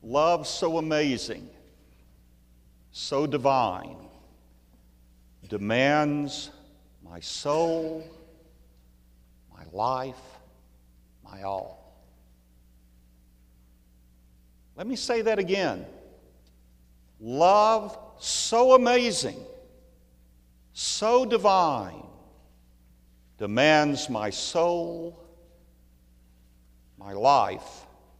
love so amazing, so divine, demands my soul, my life, my all. Let me say that again. Love so amazing, so divine, demands my soul, my life,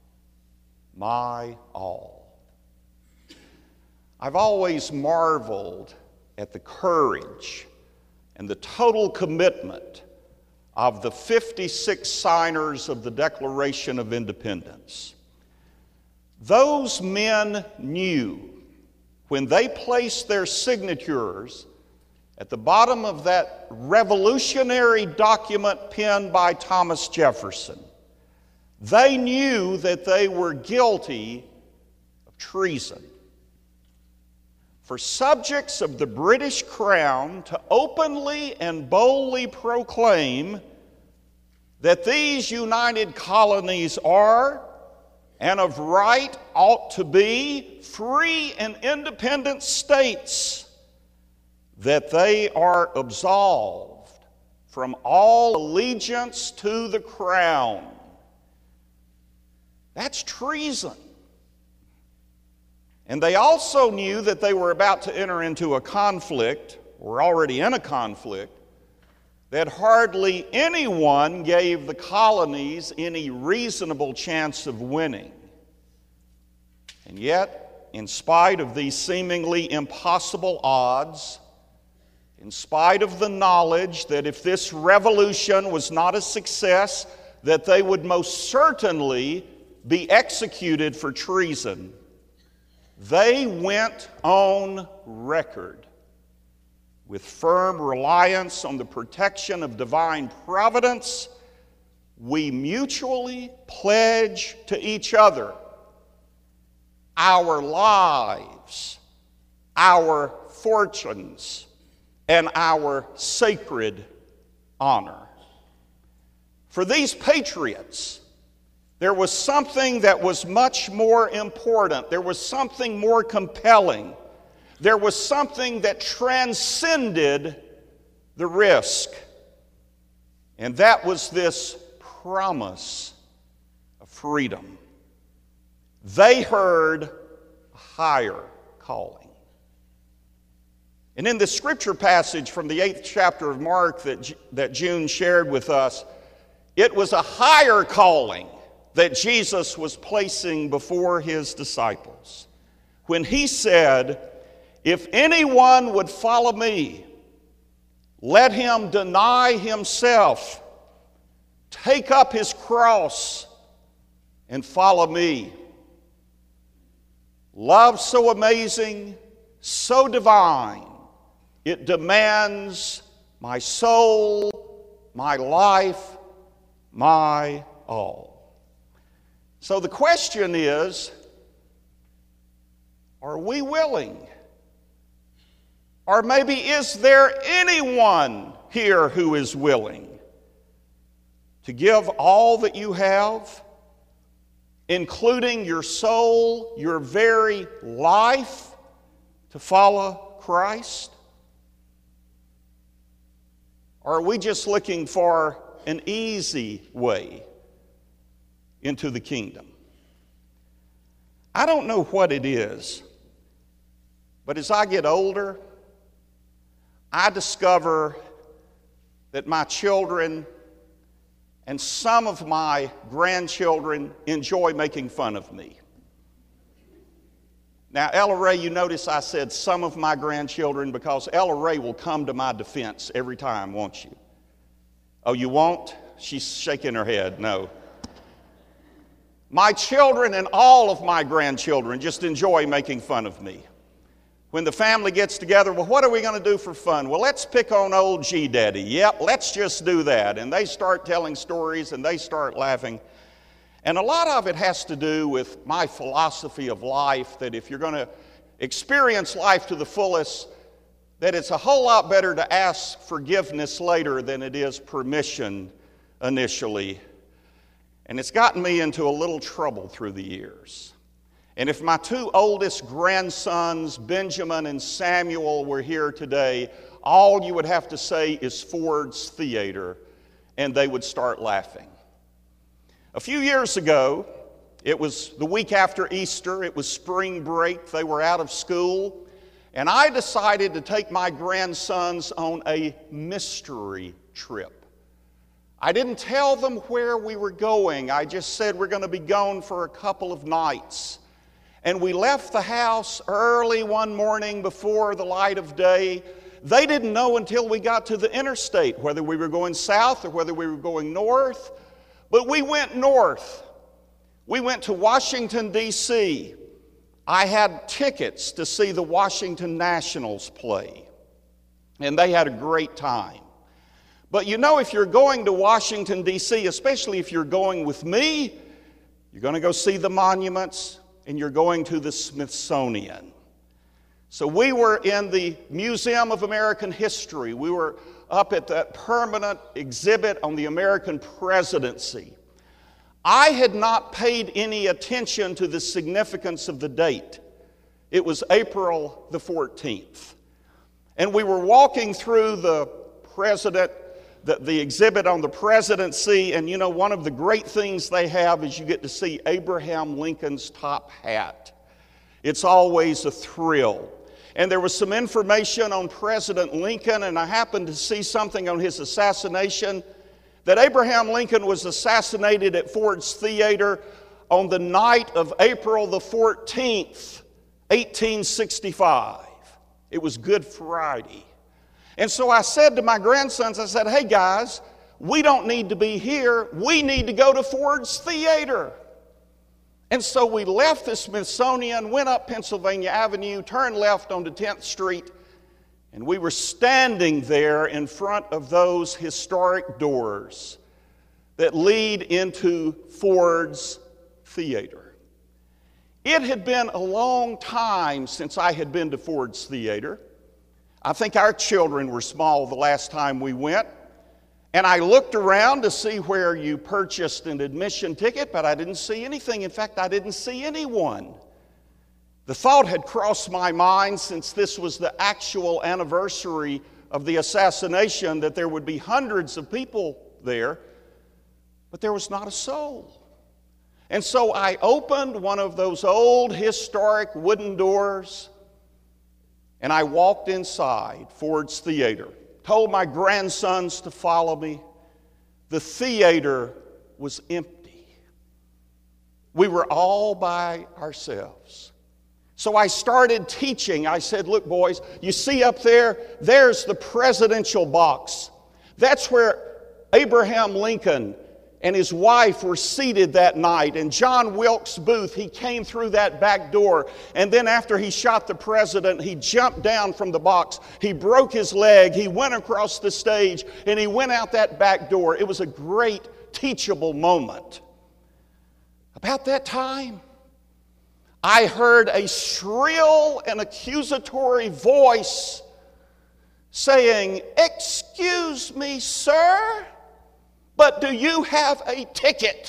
my all. I've always marveled at the courage and the total commitment of the 56 signers of the Declaration of Independence. Those men knew when they placed their signatures at the bottom of that revolutionary document penned by Thomas Jefferson, they knew that they were guilty of treason. For subjects of the British Crown to openly and boldly proclaim that these united colonies are, and of right ought to be, free and independent states, that they are absolved from all allegiance to the Crown. That's treason. And they also knew that they were about to enter into a conflict, or already in a conflict, that hardly anyone gave the colonies any reasonable chance of winning. And yet, in spite of these seemingly impossible odds, in spite of the knowledge that if this revolution was not a success, that they would most certainly be executed for treason, they went on record with firm reliance on the protection of divine providence. We mutually pledge to each other our lives, our fortunes, and our sacred honor. For these patriots, there was something that was much more important. There was something more compelling. There was something that transcended the risk. And that was this promise of freedom. They heard a higher calling. And in the scripture passage from the 8th chapter of Mark that June shared with us, it was a higher calling that Jesus was placing before his disciples when he said, "If anyone would follow me, let him deny himself, take up his cross, and follow me." Love so amazing, so divine, it demands my soul, my life, my all. So the question is, are we willing? Or maybe is there anyone here who is willing to give all that you have, including your soul, your very life, to follow Christ? Or are we just looking for an easy way into the kingdom? I don't know what it is, but as I get older, I discover that my children and some of my grandchildren enjoy making fun of me. Now, Ella Ray, you notice I said some of my grandchildren because Ella Ray will come to my defense every time, won't you? Oh, you won't? She's shaking her head. No. My children and all of my grandchildren just enjoy making fun of me. When the family gets together, well, what are we going to do for fun? Well, let's pick on old G-Daddy. Yep, let's just do that. And they start telling stories and they start laughing. And a lot of it has to do with my philosophy of life, that if you're going to experience life to the fullest, that it's a whole lot better to ask forgiveness later than it is permission initially. And it's gotten me into a little trouble through the years. And if my two oldest grandsons, Benjamin and Samuel, were here today, all you would have to say is Ford's Theater, and they would start laughing. A few years ago, it was the week after Easter, it was spring break, they were out of school, and I decided to take my grandsons on a mystery trip. I didn't tell them where we were going, I just said we're going to be gone for a couple of nights. And we left the house early one morning before the light of day. They didn't know until we got to the interstate whether we were going south or whether we were going north. But we went north. We went to Washington, D.C. I had tickets to see the Washington Nationals play. And they had a great time. But you know, if you're going to Washington, D.C., especially if you're going with me, you're going to go see the monuments, and you're going to the Smithsonian. So we were in the Museum of American History. We were up at that permanent exhibit on the American presidency. I had not paid any attention to the significance of the date. It was April the 14th. And we were walking through the exhibit on the presidency, and you know, one of the great things they have is you get to see Abraham Lincoln's top hat. It's always a thrill. And there was some information on President Lincoln, and I happened to see something on his assassination, that Abraham Lincoln was assassinated at Ford's Theater on the night of April the 14th, 1865. It was Good Friday. And so I said to my grandsons, I said, hey guys, we don't need to be here. We need to go to Ford's Theater. And so we left the Smithsonian, went up Pennsylvania Avenue, turned left onto 10th Street, and we were standing there in front of those historic doors that lead into Ford's Theater. It had been a long time since I had been to Ford's Theater. I think our children were small the last time we went. And I looked around to see where you purchased an admission ticket, but I didn't see anything. In fact, I didn't see anyone. The thought had crossed my mind, since this was the actual anniversary of the assassination, that there would be hundreds of people there, but there was not a soul. And so I opened one of those old historic wooden doors, and I walked inside Ford's Theater, told my grandsons to follow me. The theater was empty. We were all by ourselves. So I started teaching. I said, look boys, you see up there, there's the presidential box. That's where Abraham Lincoln and his wife were seated that night. And John Wilkes Booth, he came through that back door. And then after he shot the president, he jumped down from the box. He broke his leg. He went across the stage, and he went out that back door. It was a great teachable moment. About that time, I heard a shrill and accusatory voice saying, "Excuse me, sir, but do you have a ticket?"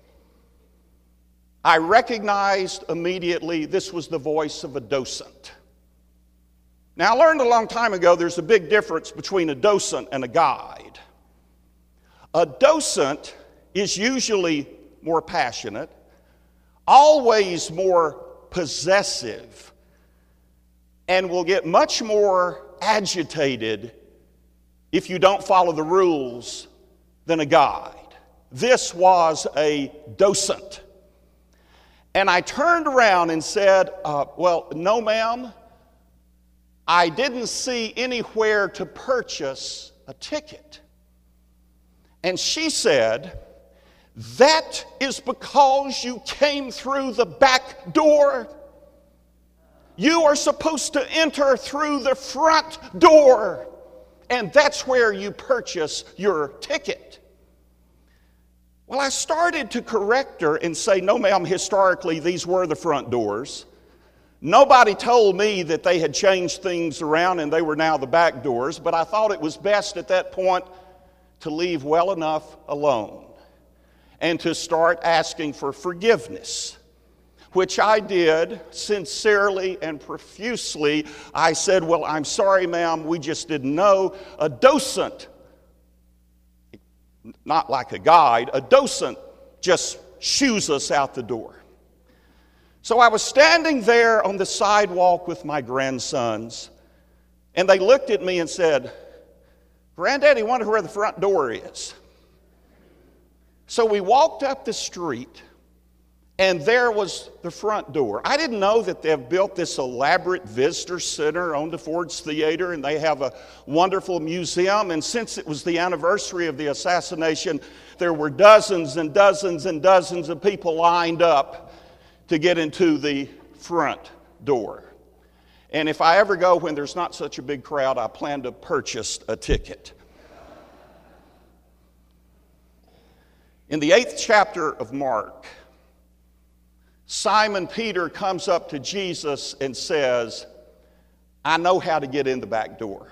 I recognized immediately this was the voice of a docent. Now, I learned a long time ago there's a big difference between a docent and a guide. A docent is usually more passionate, always more possessive, and will get much more agitated if you don't follow the rules than a guide. This was a docent. And I turned around and said, well, no ma'am, I didn't see anywhere to purchase a ticket. And she said, that is because you came through the back door. You are supposed to enter through the front door, and that's where you purchase your ticket. Well, I started to correct her and say, no, ma'am, historically, these were the front doors. Nobody told me that they had changed things around and they were now the back doors, but I thought it was best at that point to leave well enough alone and to start asking for forgiveness. which I did sincerely and profusely. I said, well, I'm sorry, ma'am, we just didn't know. A docent, not like a guide, a docent just shoos us out the door. So I was standing there on the sidewalk with my grandsons, and they looked at me and said, Granddaddy, wonder where the front door is. So we walked up the street, and there was the front door. I didn't know that they've built this elaborate visitor center on the Ford's Theater, and they have a wonderful museum. And since it was the anniversary of the assassination, there were dozens and dozens and dozens of people lined up to get into the front door. And if I ever go when there's not such a big crowd, I plan to purchase a ticket. In the 8th chapter of Mark, Simon Peter comes up to Jesus and says, I know how to get in the back door.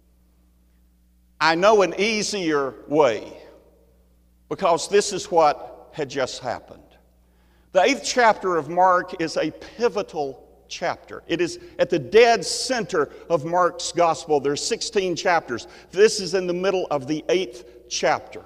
I know an easier way, because this is what had just happened. The 8th chapter of Mark is a pivotal chapter. It is at the dead center of Mark's gospel. There's 16 chapters. This is in the middle of the 8th chapter.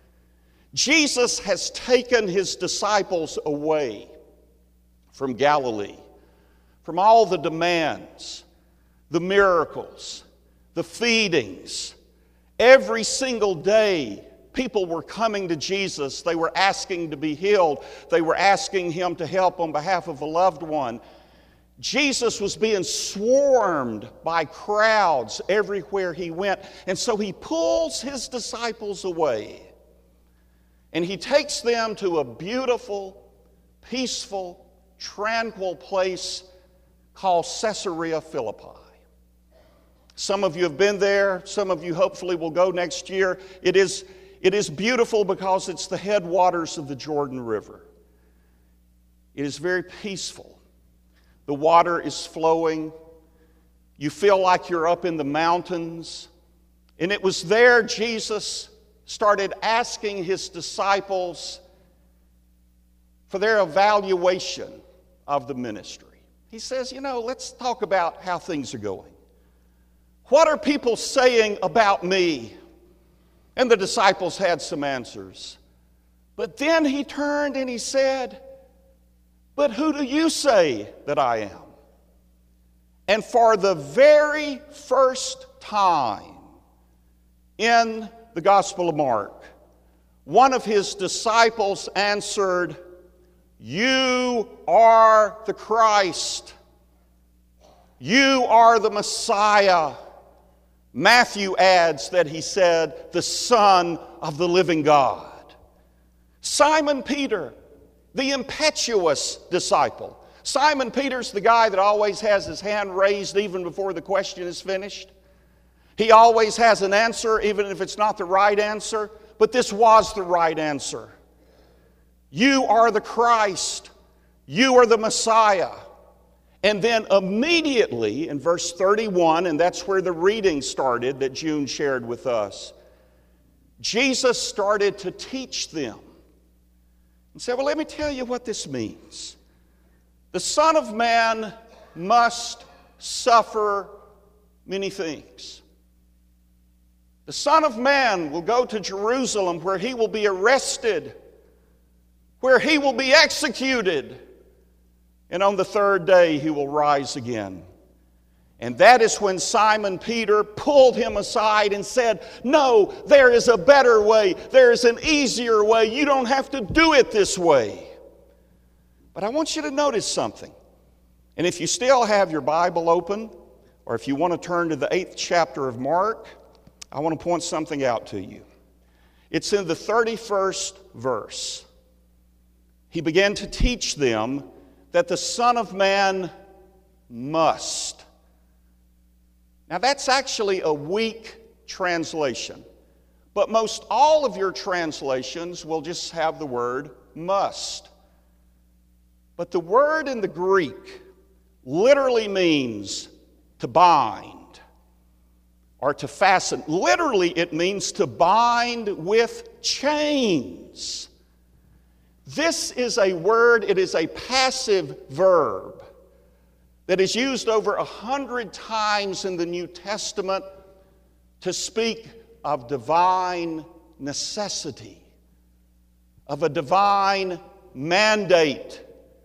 Jesus has taken his disciples away from Galilee, from all the demands, the miracles, the feedings. Every single day, people were coming to Jesus. They were asking to be healed. They were asking him to help on behalf of a loved one. Jesus was being swarmed by crowds everywhere he went. And so he pulls his disciples away. And he takes them to a beautiful, peaceful, tranquil place called Caesarea Philippi. Some of you have been there. Some of you hopefully will go next year. It is beautiful because it's the headwaters of the Jordan River. It is very peaceful. The water is flowing. You feel like you're up in the mountains. And it was there Jesus started asking his disciples for their evaluation of the ministry. He says, let's talk about how things are going. What are people saying about me? And the disciples had some answers. But then he turned and he said, but who do you say that I am? And for the very first time in the Gospel of Mark, one of his disciples answered, you are the Christ. You are the Messiah. Matthew adds that he said, the Son of the living God. Simon Peter, the impetuous disciple. Simon Peter's the guy that always has his hand raised even before the question is finished. He always has an answer, even if it's not the right answer. But this was the right answer. You are the Christ. You are the Messiah. And then immediately in verse 31, and that's where the reading started that June shared with us, Jesus started to teach them. And said, well, let me tell you what this means. The Son of Man must suffer many things. The Son of Man will go to Jerusalem where he will be arrested, where he will be executed, and on the third day he will rise again. And that is when Simon Peter pulled him aside and said, no, there is a better way. There is an easier way. You don't have to do it this way. But I want you to notice something. And if you still have your Bible open, or if you want to turn to the 8th chapter of Mark, I want to point something out to you. It's in the 31st verse. He began to teach them that the Son of Man must. Now that's actually a weak translation. But most all of your translations will just have the word must. But the word in the Greek literally means to bind or to fasten. Literally it means to bind with chains. This is a word, it is a passive verb that is used over 100 times in the New Testament to speak of divine necessity, of a divine mandate.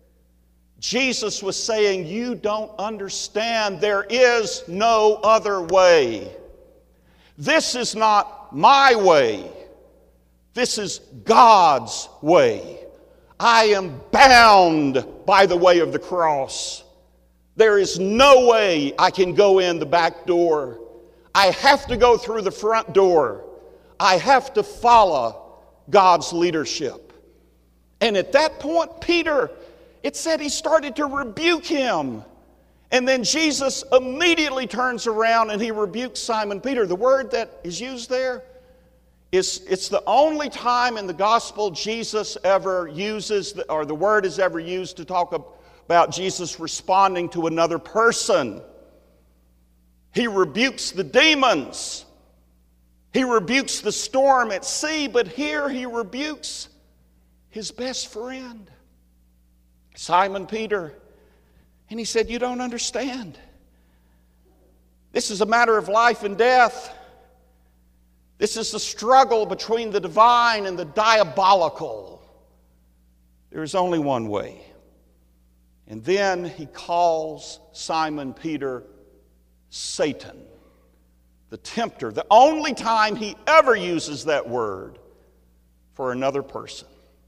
Jesus was saying, you don't understand, there is no other way. This is not my way. This is God's way. I am bound by the way of the cross. There is no way I can go in the back door. I have to go through the front door. I have to follow God's leadership. And at that point, Peter, it said he started to rebuke him. And then Jesus immediately turns around and he rebukes Simon Peter. The word that is used there it's the only time in the gospel Jesus ever uses, or the word is ever used to talk about Jesus responding to another person. He rebukes the demons. He rebukes the storm at sea, but here he rebukes his best friend, Simon Peter. And he said, you don't understand. This is a matter of life and death. This is the struggle between the divine and the diabolical. There is only one way. And then he calls Simon Peter Satan, the tempter. The only time he ever uses that word for another person.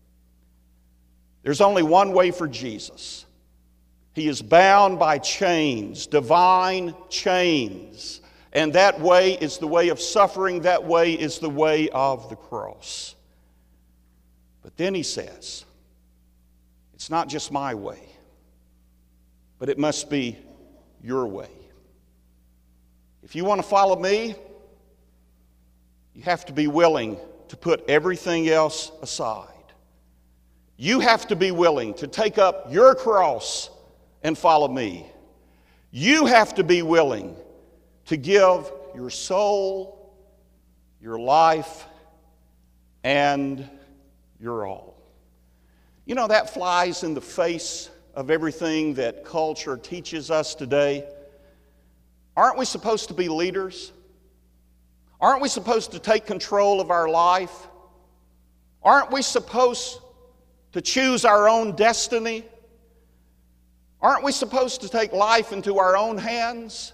There's only one way for Jesus. He is bound by chains, divine chains. And that way is the way of suffering. That way is the way of the cross. But then he says, it's not just my way, but it must be your way. If you want to follow me, you have to be willing to put everything else aside. You have to be willing to take up your cross and follow me. You have to be willing to give your soul, your life, and your all. You know, that flies in the face of everything that culture teaches us today. Aren't we supposed to be leaders? Aren't we supposed to take control of our life? Aren't we supposed to choose our own destiny? Aren't we supposed to take life into our own hands?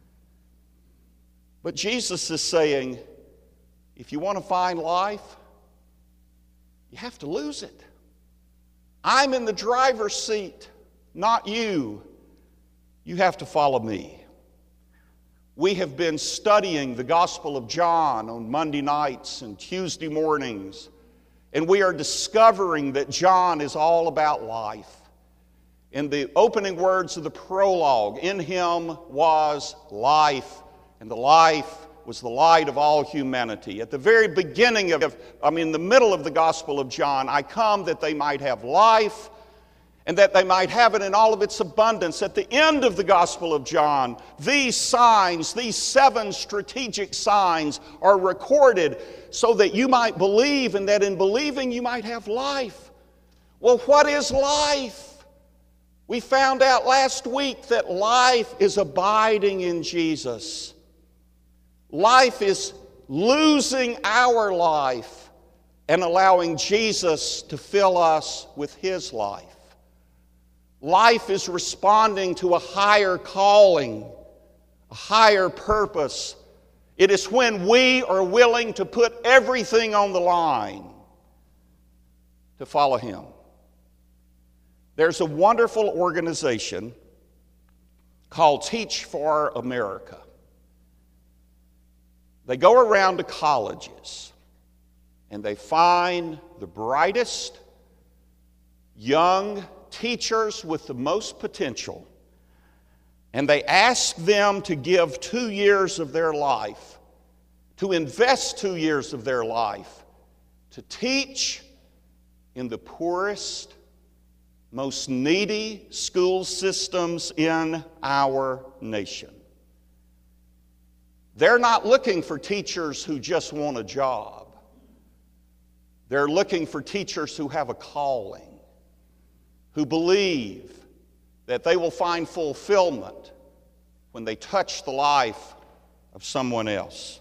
But Jesus is saying, if you want to find life, you have to lose it. I'm in the driver's seat, not you. You have to follow me. We have been studying the Gospel of John on Monday nights and Tuesday mornings, and we are discovering that John is all about life. In the opening words of the prologue, in him was life, and the life was the light of all humanity. At the very beginning the middle of the Gospel of John, I come that they might have life and that they might have it in all of its abundance. At the end of the Gospel of John, these signs, these 7 strategic signs are recorded so that you might believe, and that in believing you might have life. Well, what is life? We found out last week that life is abiding in Jesus. Life is losing our life and allowing Jesus to fill us with His life. Life is responding to a higher calling, a higher purpose. It is when we are willing to put everything on the line to follow Him. There's a wonderful organization called Teach for America. They go around to colleges and they find the brightest young teachers with the most potential, and they ask them to give 2 years of their life, to invest 2 years of their life, to teach in the poorest, most needy school systems in our nation. They're not looking for teachers who just want a job. They're looking for teachers who have a calling, who believe that they will find fulfillment when they touch the life of someone else.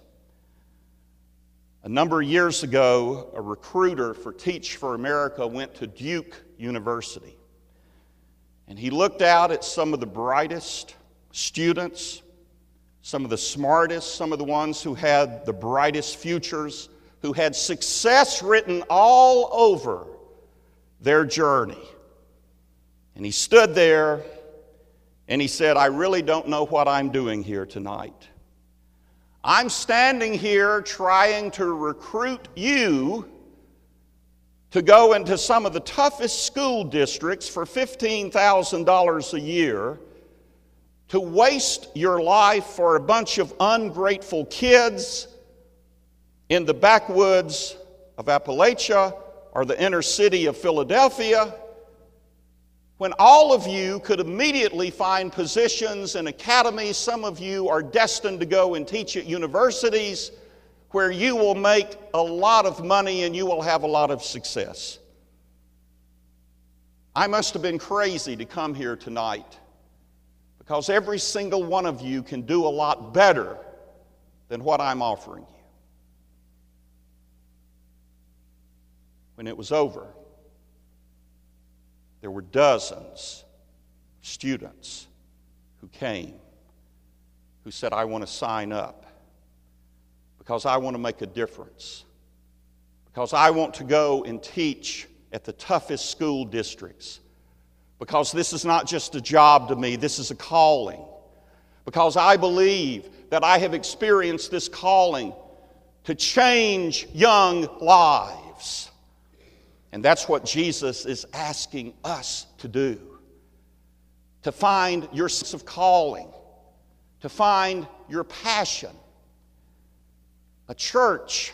A number of years ago, a recruiter for Teach for America went to Duke University. And he looked out at some of the brightest students, some of the smartest, some of the ones who had the brightest futures, who had success written all over their journey. And he stood there and he said, "I really don't know what I'm doing here tonight. I'm standing here trying to recruit you to go into some of the toughest school districts for $15,000 a year, to waste your life for a bunch of ungrateful kids in the backwoods of Appalachia or the inner city of Philadelphia, when all of you could immediately find positions in academies. Some of you are destined to go and teach at universities where you will make a lot of money and you will have a lot of success." I must have been crazy to come here tonight, because every single one of you can do a lot better than what I'm offering you. When it was over, there were dozens of students who came, who said, "I want to sign up because I want to make a difference, because I want to go and teach at the toughest school districts, because this is not just a job to me, this is a calling, because I believe that I have experienced this calling to change young lives." And that's what Jesus is asking us to do. To find your sense of calling. To find your passion. A church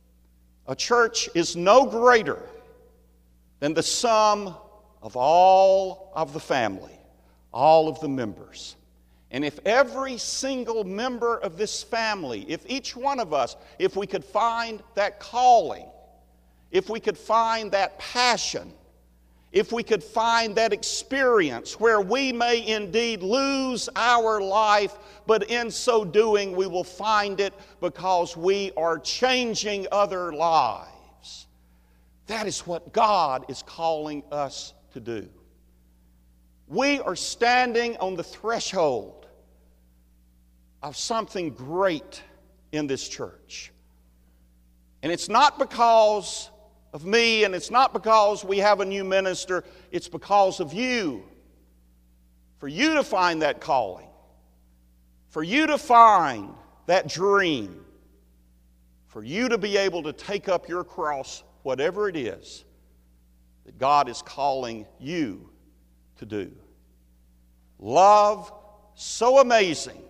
is no greater than the sum of all of the family, all of the members. And if every single member of this family, if each one of us, if we could find that calling, if we could find that passion, if we could find that experience where we may indeed lose our life, but in so doing we will find it because we are changing other lives. That is what God is calling us to do. We are standing on the threshold of something great in this church. And it's not because of me, and it's not because we have a new minister. It's because of you. For you to find that calling. For you to find that dream. For you to be able to take up your cross, whatever it is that God is calling you to do. Love so amazing,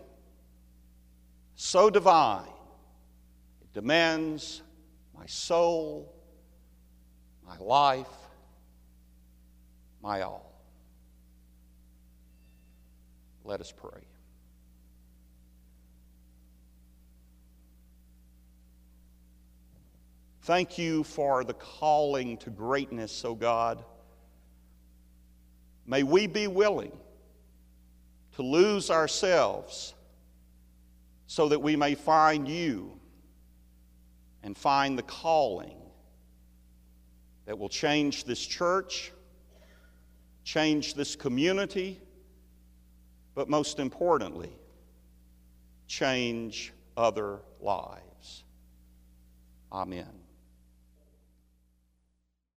so divine, it demands my soul, my life, my all. Let us pray. Thank you for the calling to greatness, O God. May we be willing to lose ourselves so that we may find you and find the calling that will change this church, change this community, but most importantly, change other lives. Amen.